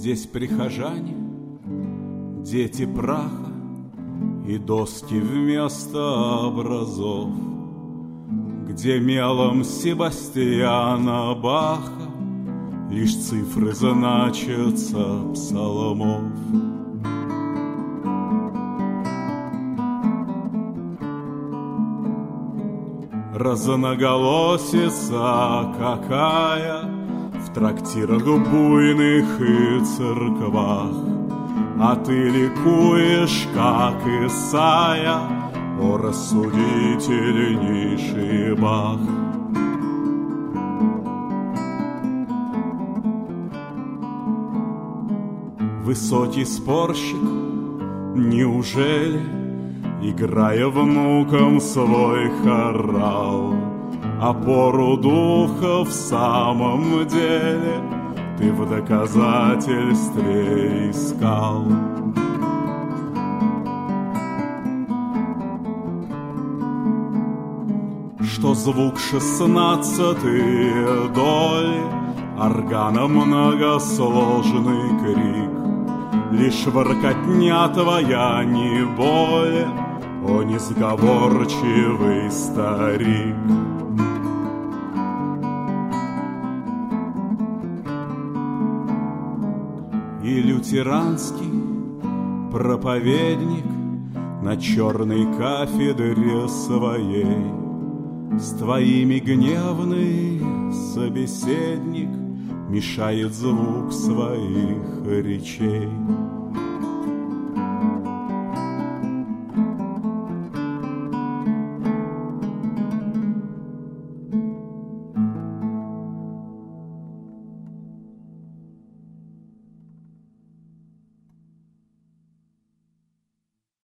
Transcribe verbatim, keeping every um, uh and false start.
Здесь прихожане, дети праха и доски вместо образов, где мелом Себастьяна Баха лишь цифры значатся псалмов. Разноголосица какая в трактирах буйных и церквах, а ты ликуешь, как Исайя, о рассудительнейший Бах. Высокий спорщик, неужели, играя внукам свой хорал, опору духа в самом деле ты в доказательстве искал? Что звук шестнадцатые доли органа многосложный крик, лишь воркотня твоя не более, о несговорчивый старик. И лютеранский проповедник на черной кафедре своей с твоими гневный собеседник мешает звук своих речей.